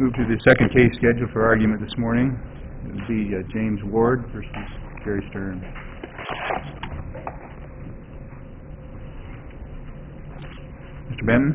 Move to the second case scheduled for argument this morning. It would be James Ward versus Jerry Stern. Mr. Benton.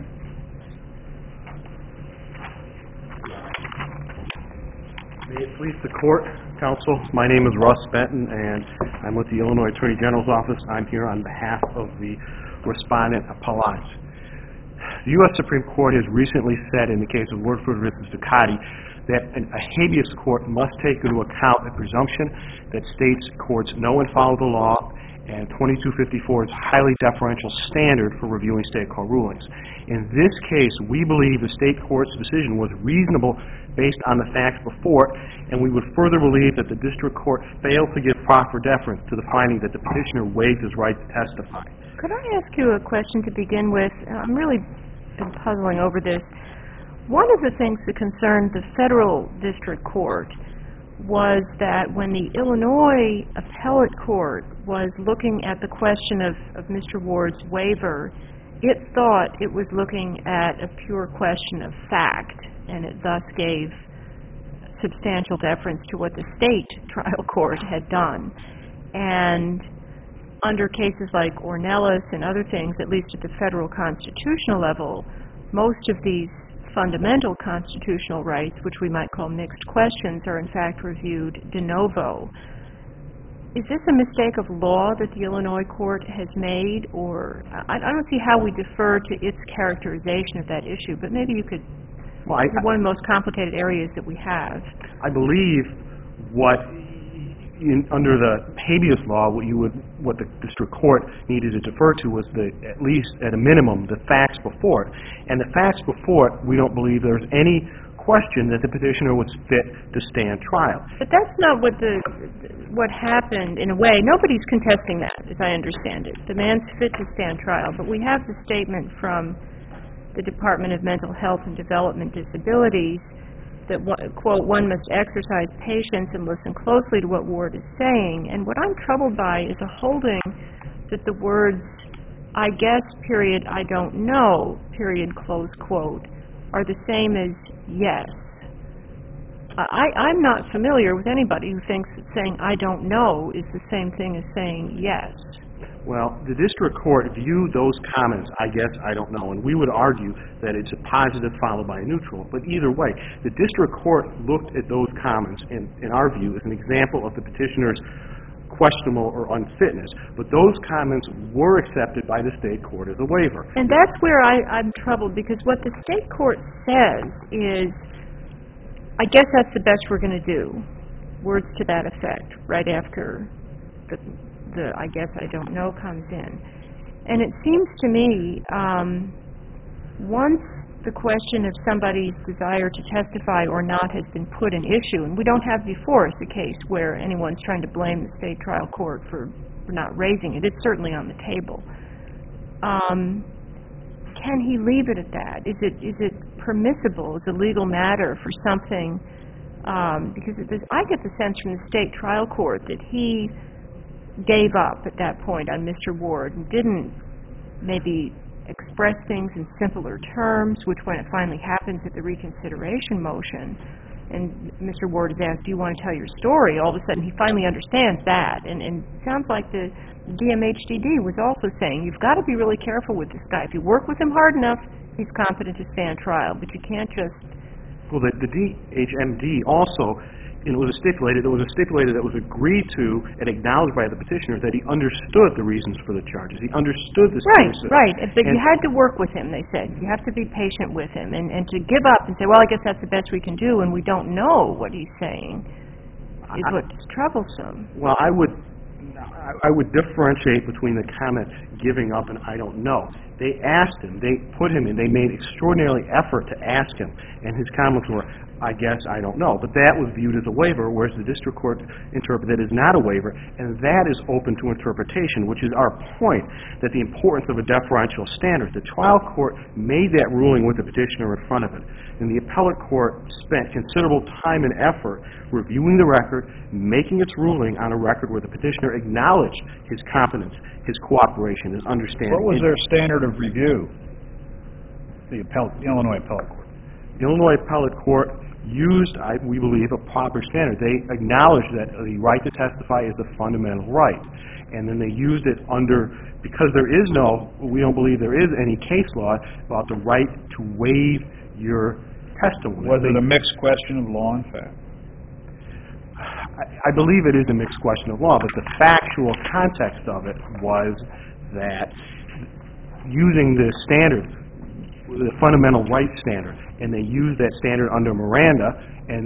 May it please the court, counsel, my name is Russ Benton and I'm with the Illinois Attorney General's office. I'm here on behalf of the respondent appellant. The U.S. Supreme Court has recently said in the case of Woodford v. Ducati that a habeas court must take into account the presumption that states courts know and follow the law, and 2254 is a highly deferential standard for reviewing state court rulings. In this case, we believe the state court's decision was reasonable based on the facts before it, and we would further believe that the district court failed to give proper deference to the finding that the petitioner waived his right to testify. Could I ask you a question to begin with? I'm really been puzzling over this. One of the things that concerned the federal district court was that when the Illinois appellate court was looking at the question of Mr. Ward's waiver, it thought it was looking at a pure question of fact, and it thus gave substantial deference to what the state trial court had done. And under cases like Ornelas and other things, at least at the federal constitutional level, most of these fundamental constitutional rights, which we might call mixed questions, are in fact reviewed de novo. Is this a mistake of law that the Illinois court has made, or I don't see how we defer to its characterization of that issue, but maybe you could, it's one of the most complicated areas that we have. I believe under the habeas law, what the district court needed to defer to was at least at a minimum the facts before it. And the facts before it, we don't believe there's any question that the petitioner was fit to stand trial. But that's not what happened in a way. Nobody's contesting that, as I understand it. The man's fit to stand trial. But we have the statement from the Department of Mental Health and Development Disabilities that, quote, one must exercise patience and listen closely to what Ward is saying. And what I'm troubled by is a holding that the words, I guess, period, I don't know, period, close quote, are the same as yes. I'm not familiar with anybody who thinks that saying I don't know is the same thing as saying yes. Well, the district court viewed those comments, I guess, I don't know, and we would argue that it's a positive followed by a neutral. But either way, the district court looked at those comments, in our view, as an example of the petitioner's questionable or unfitness. But those comments were accepted by the state court as a waiver. And that's where I'm troubled, because what the state court says is, I guess that's the best we're going to do. Words to that effect, right after the I guess I don't know comes in. And it seems to me, once the question of somebody's desire to testify or not has been put in issue, and we don't have before us a case where anyone's trying to blame the state trial court for not raising it. It's certainly on the table. Can he leave it at that? Is it permissible as a legal matter for something, because I get the sense from the state trial court that he gave up at that point on Mr. Ward and didn't maybe express things in simpler terms, which when it finally happens at the reconsideration motion, and Mr. Ward is asked, do you want to tell your story, all of a sudden he finally understands that. And it sounds like the DMHDD was also saying, you've got to be really careful with this guy. If you work with him hard enough, he's competent to stand trial, but you can't just... Well, the DHMD also, it was stipulated that was agreed to and acknowledged by the petitioner that he understood the reasons for the charges. He understood the seriousness. Right. But you had to work with him, they said. You have to be patient with him. And to give up and say, well, I guess that's the best we can do, and we don't know what he's saying, is what's troublesome. Well, I would differentiate between the comment giving up and I don't know. They asked him, they put him in, they made extraordinary effort to ask him, and his comments were, I guess I don't know. But that was viewed as a waiver, whereas the district court interpreted it as not a waiver, and that is open to interpretation, which is our point, that the importance of a deferential standard. The trial court made that ruling with the petitioner in front of it, and the appellate court spent considerable time and effort reviewing the record, making its ruling on a record where the petitioner acknowledged his competence, his cooperation, his understanding. What was their standard of review, the Illinois appellate court? Illinois Appellate Court used, we believe, a proper standard. They acknowledged that the right to testify is a fundamental right. And then they used it because we don't believe there is any case law about the right to waive your testimony. Was it a mixed question of law and fact? I believe it is a mixed question of law, but the factual context of it was that using the standard, the fundamental right standard, and they used that standard under Miranda, and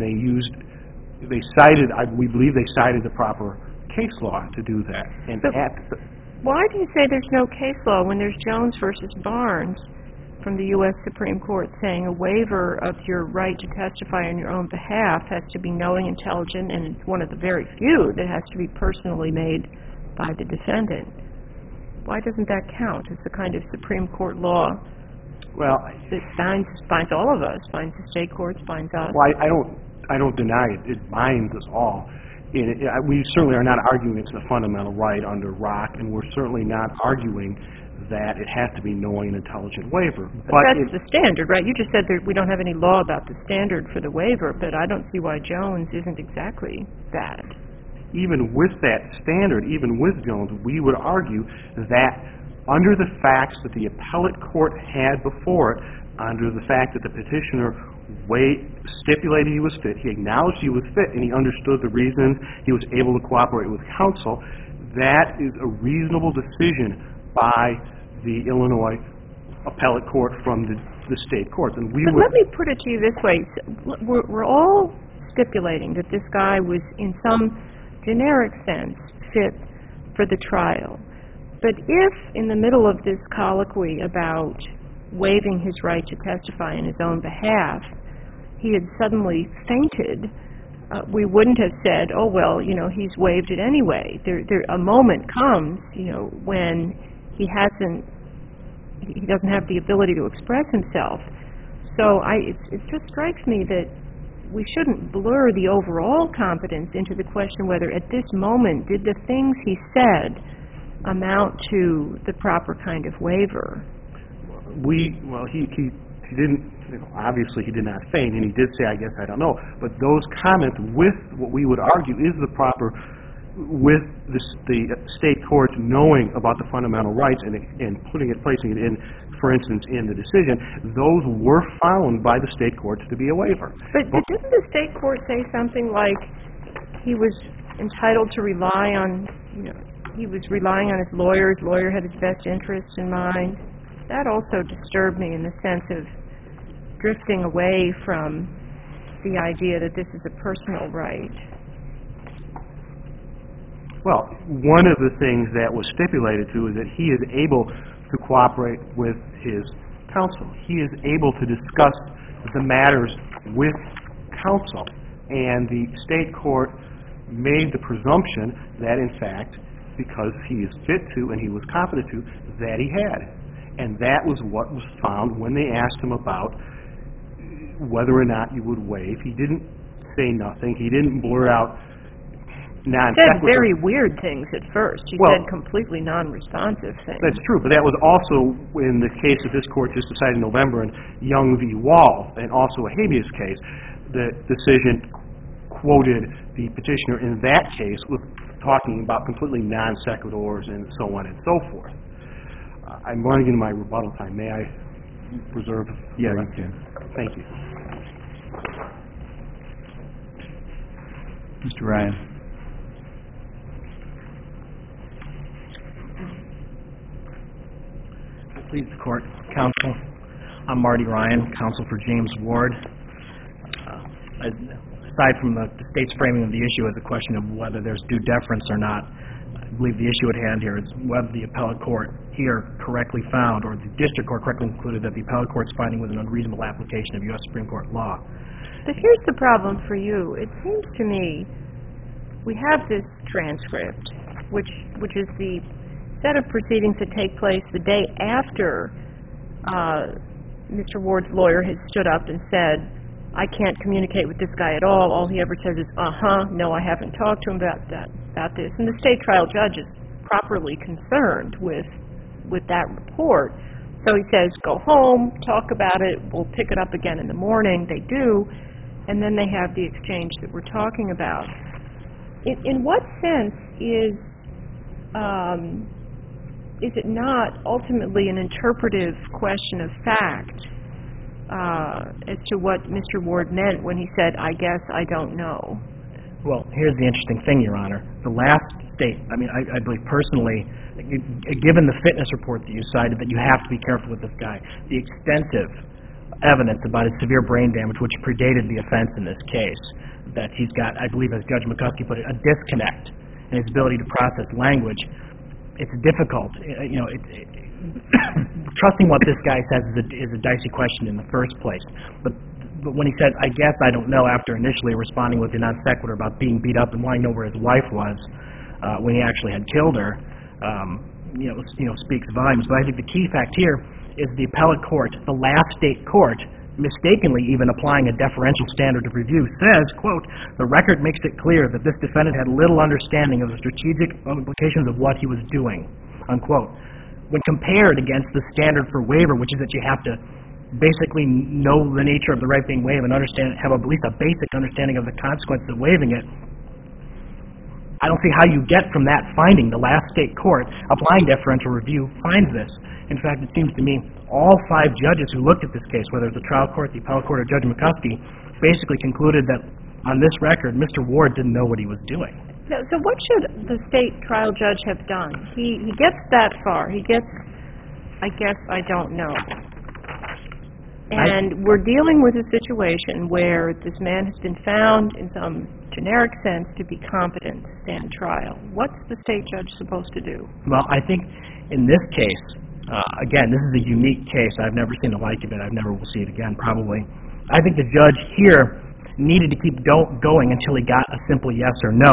we believe they cited the proper case law to do that. And why do you say there's no case law when there's Jones versus Barnes from the U.S. Supreme Court saying a waiver of your right to testify on your own behalf has to be knowing, intelligent, and it's one of the very few that has to be personally made by the defendant? Why doesn't that count as the kind of Supreme Court law that binds all of us, binds the state courts, binds us? Well, I don't deny it. It binds us all. We certainly are not arguing it's a fundamental right under Rock, and we're certainly not arguing that it has to be knowing, intelligent waiver. But that's the standard, right? You just said that we don't have any law about the standard for the waiver, but I don't see why Jones isn't exactly that. Even with that standard, even with Jones, we would argue that under the facts that the appellate court had before it, under the fact that the petitioner stipulated he was fit, he acknowledged he was fit, and he understood the reasons he was able to cooperate with counsel, that is a reasonable decision by the Illinois appellate court from the state courts. And let me put it to you this way. We're all stipulating that this guy was, in some generic sense, fit for the trial. But if, in the middle of this colloquy about waiving his right to testify in his own behalf, he had suddenly fainted, we wouldn't have said, oh, well, he's waived it anyway. A moment comes, when he doesn't have the ability to express himself. So it just strikes me that we shouldn't blur the overall competence into the question whether at this moment did the things he said amount to the proper kind of waiver. He didn't, obviously he did not faint, and he did say, I guess, I don't know. But those comments with what we would argue is the proper, with the state courts knowing about the fundamental rights and placing it in, for instance, in the decision, those were found by the state courts to be a waiver. But didn't the state court say something like he was entitled to rely on, he was relying on his lawyer had his best interests in mind? That also disturbed me in the sense of drifting away from the idea that this is a personal right. Well, one of the things that was stipulated to is that he is able to cooperate with his counsel. He is able to discuss the matters with counsel. And the state court made the presumption that, in fact, because he is fit to and he was competent to, that he had. And that was what was found when they asked him about whether or not you would waive. He didn't say nothing. He didn't blur out non-sequitur. He said very weird things at first. He said completely non-responsive things. That's true, but that was also in the case that this court just decided in November in Young v. Wall, and also a habeas case. The decision quoted the petitioner in that case with talking about completely non-sequiturs and so on and so forth. I'm running into my rebuttal time. May I reserve? Yeah, you can. Thank you. Mr. Ryan. Please, the court. Counsel, I'm Marty Ryan, counsel for James Ward. Aside from the state's framing of the issue as a question of whether there's due deference or not, I believe the issue at hand here is whether the appellate court here correctly found, or the district court correctly concluded, that the appellate court's finding was an unreasonable application of U.S. Supreme Court law. But here's the problem for you. It seems to me we have this transcript, which is the set of proceedings that take place the day after Mr. Ward's lawyer has stood up and said, I can't communicate with this guy at all. All he ever says is, no, I haven't talked to him about this. And the state trial judge is properly concerned with that report. So he says, go home, talk about it, we'll pick it up again in the morning. They do, and then they have the exchange that we're talking about. In what sense is it not ultimately an interpretive question of fact as to what Mr. Ward meant when he said, I guess I don't know? Well, here's the interesting thing, Your Honor. The last state, I believe personally, given the fitness report that you cited, that you have to be careful with this guy. The extensive evidence about his severe brain damage, which predated the offense in this case, that he's got, I believe, as Judge McCuskey put it, a disconnect in his ability to process language. It's difficult. Trusting what this guy says is a dicey question in the first place. But when he said, I guess I don't know, after initially responding with the non sequitur about being beat up and wanting to know where his wife was when he actually had killed her, speaks volumes. But I think the key fact here is the appellate court, the last state court, mistakenly even applying a deferential standard of review, says, quote, the record makes it clear that this defendant had little understanding of the strategic implications of what he was doing, unquote. When compared against the standard for waiver, which is that you have to basically know the nature of the right being waived and have at least a basic understanding of the consequences of waiving it, I don't see how you get from that finding. The last state court, applying deferential review, finds this. In fact, it seems to me all 5 judges who looked at this case, whether it's the trial court, the appellate court, or Judge McCuskey, basically concluded that on this record, Mr. Ward didn't know what he was doing. So what should the state trial judge have done? He gets that far. He gets, I guess I don't know. And we're dealing with a situation where this man has been found in some generic sense to be competent to stand trial. What's the state judge supposed to do? Well, I think in this case, again, this is a unique case. I've never seen the like of it. I never will see it again, probably. I think the judge here needed to keep going until he got a simple yes or no.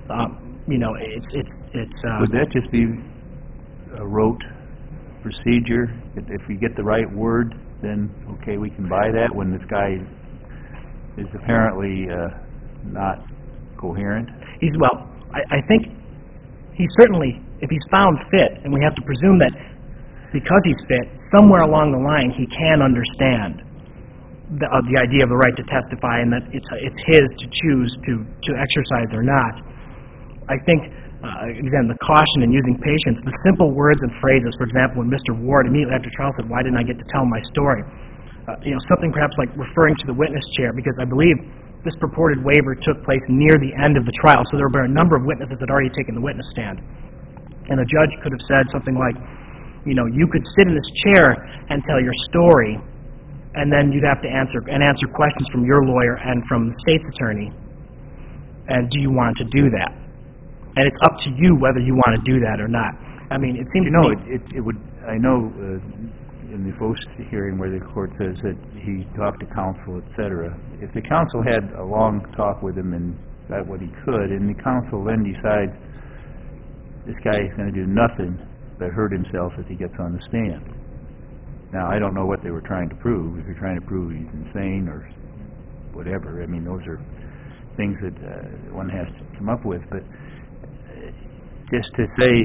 Would that just be a rote procedure? If we get the right word, then okay, we can buy that when this guy is apparently not coherent? I think he certainly, if he's found fit, and we have to presume that because he's fit, somewhere along the line he can understand the idea of the right to testify and that it's his to choose to exercise or not. I think, again, the caution in using patience, the simple words and phrases, for example, when Mr. Ward immediately after trial said, why didn't I get to tell my story? Something perhaps like referring to the witness chair, because I believe this purported waiver took place near the end of the trial, so there were a number of witnesses that had already taken the witness stand. And the judge could have said something like, you could sit in this chair and tell your story, and then you'd have to answer questions from your lawyer and from the state's attorney. And do you want to do that? And it's up to you whether you want to do that or not. I mean, it seems to me... it would... I know in the first hearing where the court says that he talked to counsel, etc., if the counsel had a long talk with him and got what he could, and the counsel then decides this guy is going to do nothing but hurt himself if he gets on the stand. Now, I don't know what they were trying to prove. If they're trying to prove he's insane or whatever, I mean, those are things that one has to come up with. But just to say,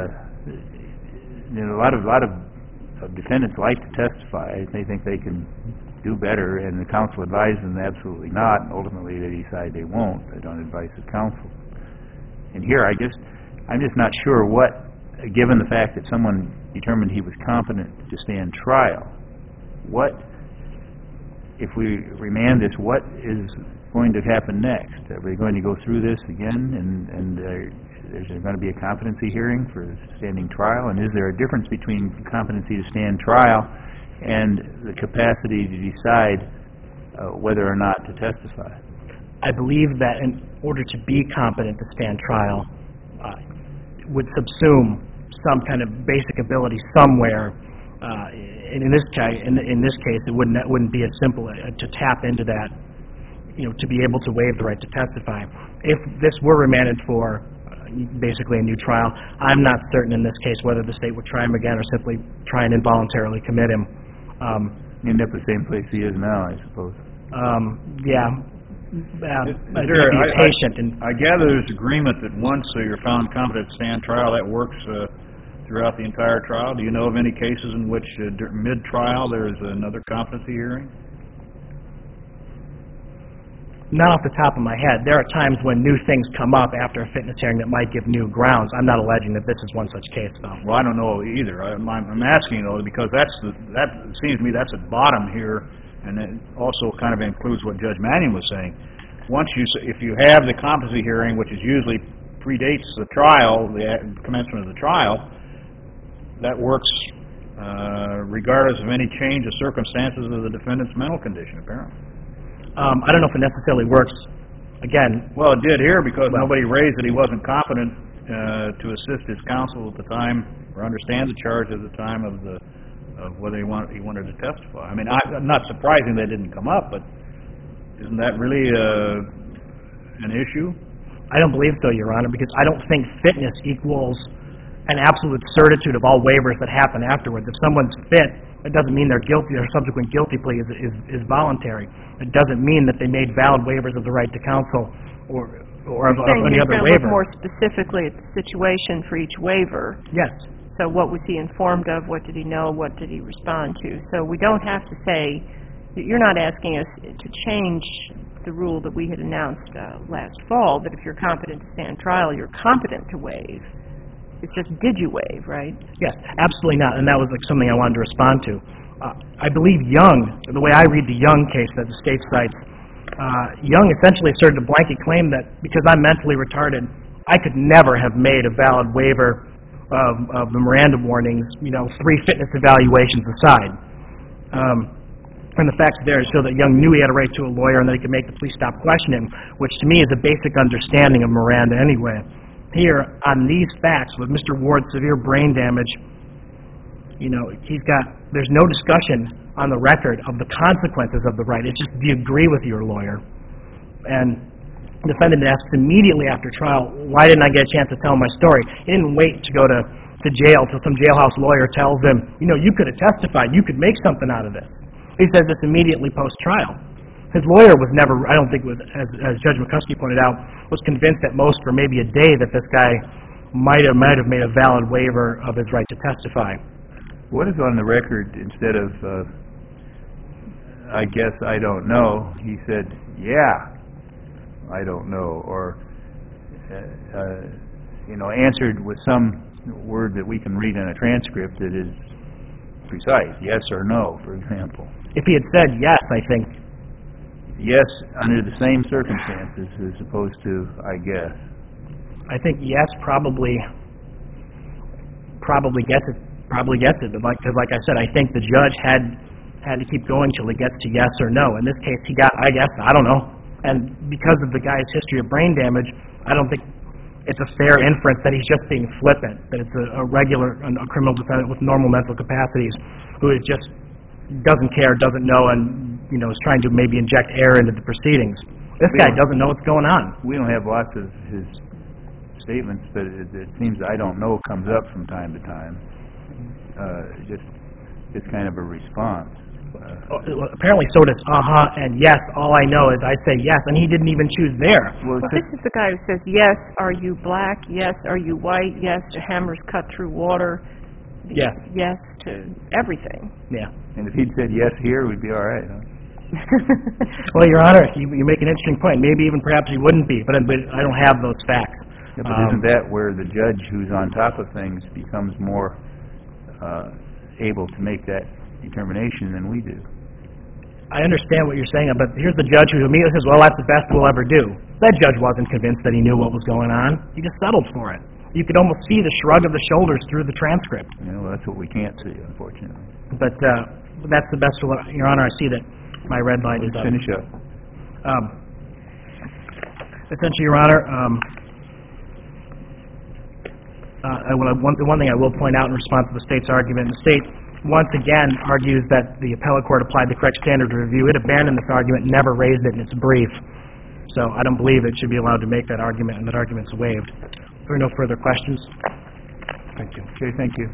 a lot of defendants like to testify. They think they can do better, and the counsel advises them absolutely not, and ultimately they decide they won't. They don't advise the counsel. And here, I'm just not sure what, given the fact that someone determined he was competent to stand trial, what, if we remand this, what is going to happen next? Are we going to go through this again, and is there going to be a competency hearing for standing trial? And is there a difference between competency to stand trial and the capacity to decide whether or not to testify? I believe that in order to be competent to stand trial would subsume some kind of basic ability somewhere. In this case, it wouldn't be as simple to tap into that, to be able to waive the right to testify. If this were remanded for basically a new trial, I'm not certain in this case whether the state would try him again or simply try and involuntarily commit him. End up the same place he is now, I suppose. Yeah. I gather there's agreement that once you're found competent to stand trial, that works throughout the entire trial? Do you know of any cases in which mid-trial there's another competency hearing? Not off the top of my head. There are times when new things come up after a fitness hearing that might give new grounds. I'm not alleging that this is one such case, though. Well, I don't know either. I'm asking, though, because that seems to me that's at bottom here, and it also kind of includes what Judge Mannion was saying. If you have the competency hearing, which is usually predates the trial, the commencement of the trial, that works regardless of any change of circumstances of the defendant's mental condition, apparently. I don't know if it necessarily works. Again, well, it did here because nobody raised that he wasn't competent to assist his counsel at the time or understand the charge at the time of whether he wanted to testify. I mean, I'm not surprising that didn't come up, but isn't that really an issue? I don't believe so, Your Honor, because I don't think fitness equals an absolute certitude of all waivers that happen afterwards. If someone's fit, it doesn't mean they're guilty. Their subsequent guilty plea is voluntary. It doesn't mean that they made valid waivers of the right to counsel or of any other waiver. You're saying more specifically at the situation for each waiver. Yes. So what was he informed of? What did he know? What did he respond to? So we don't have to say, you're not asking us to change the rule that we had announced last fall, that if you're competent to stand trial, you're competent to waive. It's just, did you waive, right? Yes, absolutely not, and that was something I wanted to respond to. I believe Young, the way I read the Young case that the state cites, Young essentially asserted a blanket claim that because I'm mentally retarded, I could never have made a valid waiver of the Miranda warnings, 3 fitness evaluations aside. And the facts there show that Young knew he had a right to a lawyer and that he could make the police stop questioning him, which to me is a basic understanding of Miranda anyway. Here, on these facts, with Mr. Ward's severe brain damage, there's no discussion on the record of the consequences of the right. It's just, do you agree with your lawyer? And the defendant asks immediately after trial, why didn't I get a chance to tell my story? He didn't wait to go to jail till some jailhouse lawyer tells him, you could have testified, you could make something out of this. He says this immediately post-trial. His lawyer was never, I don't think, as Judge McCuskey pointed out, was convinced at most for maybe a day that this guy might have made a valid waiver of his right to testify. What is on the record instead of, I guess I don't know, he said, yeah, I don't know, or, answered with some word that we can read in a transcript that is precise, yes or no, for example. If he had said yes, I think. Yes, under the same circumstances as opposed to, I guess. I think yes probably gets it. But like I said, I think the judge had to keep going till he gets to yes or no. In this case, he got, I guess, I don't know. And because of the guy's history of brain damage, I don't think it's a fair inference that he's just being flippant, that it's a criminal defendant with normal mental capacities who just doesn't care, doesn't know, and is trying to maybe inject air into the proceedings. This guy doesn't know what's going on. We don't have lots of his statements, but it seems I don't know comes up from time to time. Just kind of a response. Apparently so does and yes. All I know is I say yes, and he didn't even choose there. Well, this is the guy who says, yes, are you black? Yes, are you white? Yes, the hammers cut through water. Yes. Yes to everything. Yeah. And if he'd said yes here, we'd be all right, huh? Well, Your Honor, you make an interesting point. Maybe even perhaps he wouldn't be, but I don't have those facts. Yeah, but isn't that where the judge who's on top of things becomes more able to make that determination than we do? I understand what you're saying, but here's the judge who immediately says, well, that's the best we'll ever do. That judge wasn't convinced that he knew what was going on. He just settled for it. You could almost see the shrug of the shoulders through the transcript. Well, that's what we can't see, unfortunately. But that's the best, Your Honor. I see that my red light is up. Finish up. Essentially, Your Honor, the one thing I will point out in response to the state's argument, the state once again argues that the appellate court applied the correct standard of review. It abandoned this argument, never raised it in its brief. So I don't believe it should be allowed to make that argument, and that argument's waived. If there are no further questions. Thank you. Okay, thank you.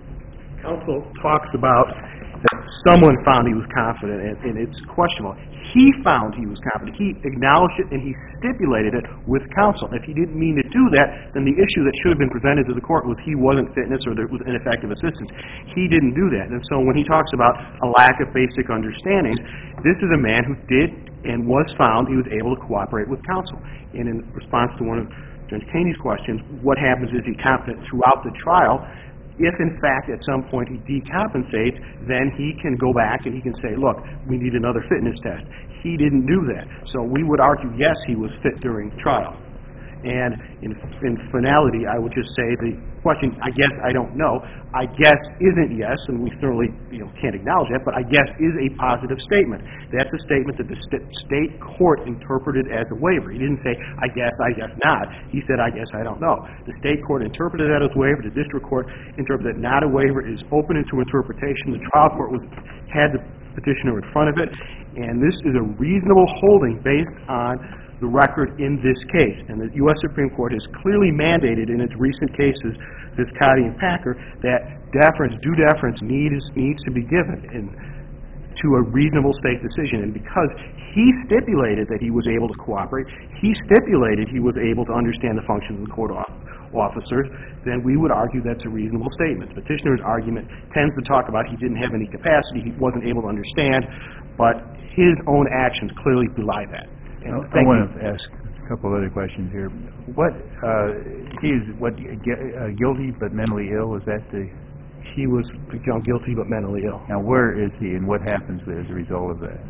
Counsel talks about that someone found he was confident, and it's questionable. He found he was competent. He acknowledged it, and he stipulated it with counsel. If he didn't mean to do that, then the issue that should have been presented to the court was he wasn't fitness or there was ineffective assistance. He didn't do that. And so when he talks about a lack of basic understanding, this is a man who did and was found he was able to cooperate with counsel. And in response to one of Judge Kaney's questions, what happens is he competent throughout the trial? If, in fact, at some point he decompensates, then he can go back and he can say, look, we need another fitness test. He didn't do that. So we would argue, yes, he was fit during trial. And in finality, I would just say the question, I guess, I don't know, I guess isn't yes, and we certainly can't acknowledge that, but I guess is a positive statement. That's a statement that the state court interpreted as a waiver. He didn't say, I guess not. He said, I guess, I don't know. The state court interpreted that as a waiver. The district court interpreted that not a waiver. It is open to interpretation. The trial court had the petitioner in front of it, and this is a reasonable holding based on the record in this case. And the U.S. Supreme Court has clearly mandated in its recent cases, Viscotti and Packer, that due deference needs to be given to a reasonable state decision. And because he stipulated that he was able to cooperate, he stipulated he was able to understand the functions of the court officers, then we would argue that's a reasonable statement. The petitioner's argument tends to talk about he didn't have any capacity, he wasn't able to understand, but his own actions clearly belie that. I want to ask a couple of other questions here. He is guilty but mentally ill? Is that the... He was guilty but mentally ill. Now, where is he and what happens as a result of that?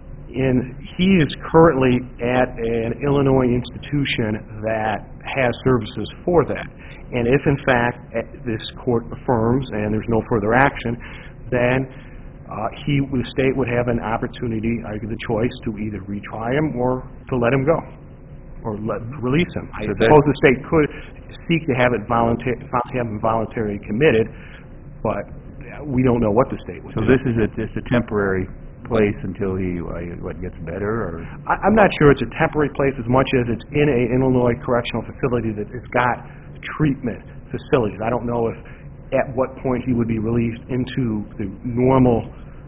He is currently at an Illinois institution that has services for that. And if, in fact, this court affirms and there's no further action, then the state would have an opportunity, the choice to either retry him or to let him go, or release him. I suppose the state could seek to have him voluntarily committed, but we don't know what the state would do. So this is just a temporary place until he gets better, or? I'm not sure it's a temporary place as much as it's in an Illinois correctional facility that has got treatment facilities. I don't know at what point he would be released into the normal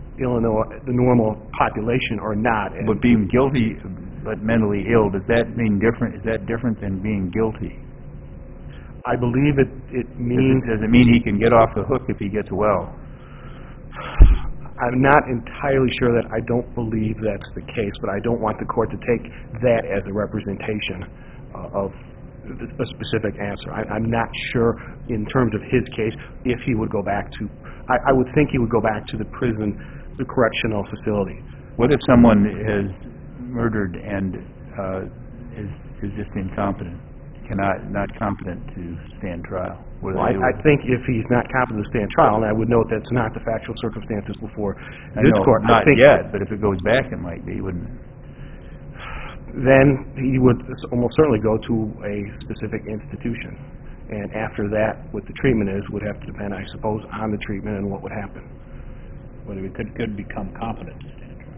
population or not. But being guilty but mentally ill, does that mean different? Is that different than being guilty? I believe it means... Does it mean he can get off the hook if he gets well? I'm not entirely sure that. I don't believe that's the case, but I don't want the court to take that as a representation of a specific answer. I'm not sure in terms of his case if he would go back to... I would think he would go back to the prison, the correctional facility. What if someone is murdered and is just incompetent, not competent to stand trial? Well, I think if he's not competent to stand trial, and I would note that's not the factual circumstances before this court. Not yet, but if it goes back, it might be, wouldn't it? Then he would almost certainly go to a specific institution. And after that, what the treatment is would have to depend, I suppose, on the treatment and what would happen. Whether he could become competent to stand trial.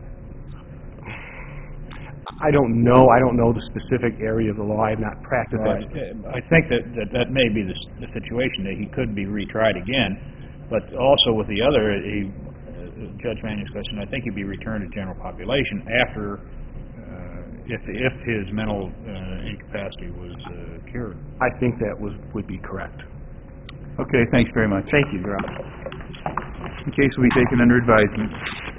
I don't know. I don't know the specific area of the law. I have not practiced that. I think that may be the situation, that he could be retried again. But also with the other, Judge Mannion's question, I think he'd be returned to general population after, if his mental incapacity was cured. I think that would be correct. Okay, thanks very much. Thank you, Your Honor. The case will be taken under advisement.